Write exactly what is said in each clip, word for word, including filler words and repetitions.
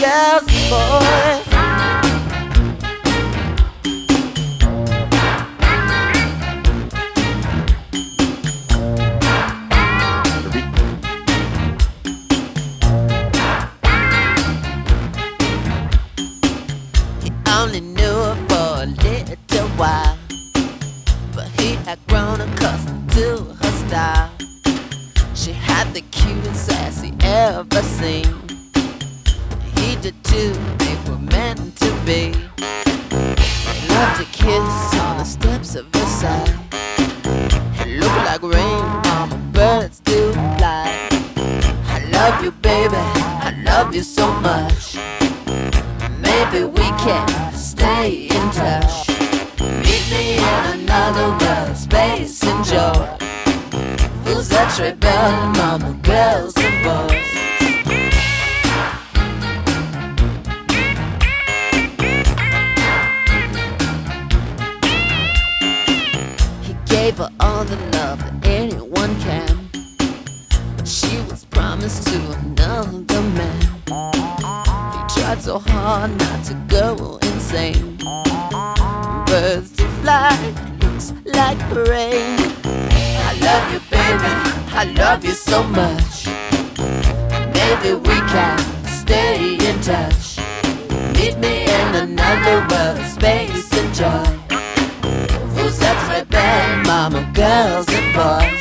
girls and boys. He only knew her for a little while, but he had grown accustomed to her style. She had the cutest ass he ever seen. He did too, they were meant to be. They loved to kiss on the steps of Versailles. It looked like rain on the birds do fly. I love you, baby, I love you so much. Maybe we can stay in touch. Meet me in another world, space and joy. Who's that rebel, mama, girls and boys? He gave her all the love that anyone can, but she was promised to another man. He tried so hard not to go insane. Birds to fly, looks like rain. I love you, baby, I love you so much. Maybe we can stay in touch. Meet me in another world, space and joy. Who's that rebel, mama, girls and boys?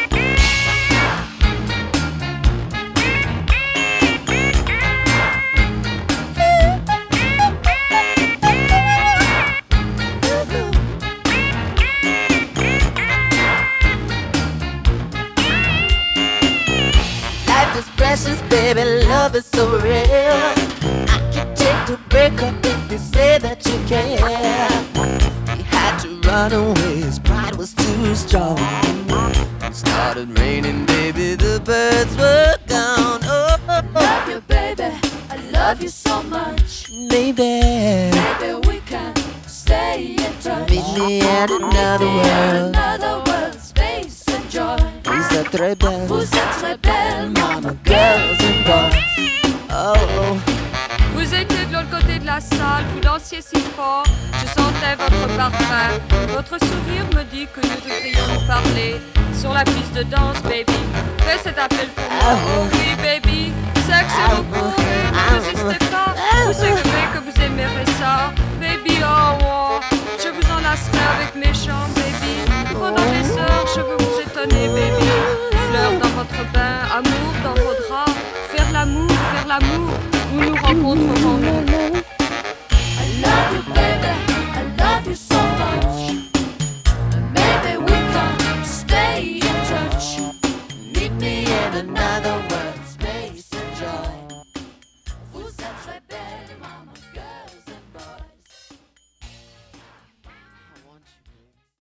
Precious, baby, love is so real. I can take the break up if you say that you care. He had to run away, his pride was too strong. It started raining, baby, the birds were gone. Oh, I love you, baby, I love you so much. Maybe, maybe we can stay in touch. Meet me in another world, another world, space and joy. Who's that rebel? Vous êtes rebelle, mama, girls and boys. Oh. Vous étiez de l'autre côté de la salle, vous dansiez si fort, je sentais votre parfum. Votre sourire me dit que nous devrions nous parler sur la piste de danse, baby. Fais cet appel pour moi, oh oui, baby. Sexe et vous courez, ne résistez pas. Vous savez que vous aimerez ça, baby. Oh, oh. Je vous enlacerai avec mes chants, baby. Pendant des heures, je veux vous étonner, baby. Fleurs dans votre bain, amour dans vos draps. Faire l'amour, faire l'amour, nous nous rencontrerons.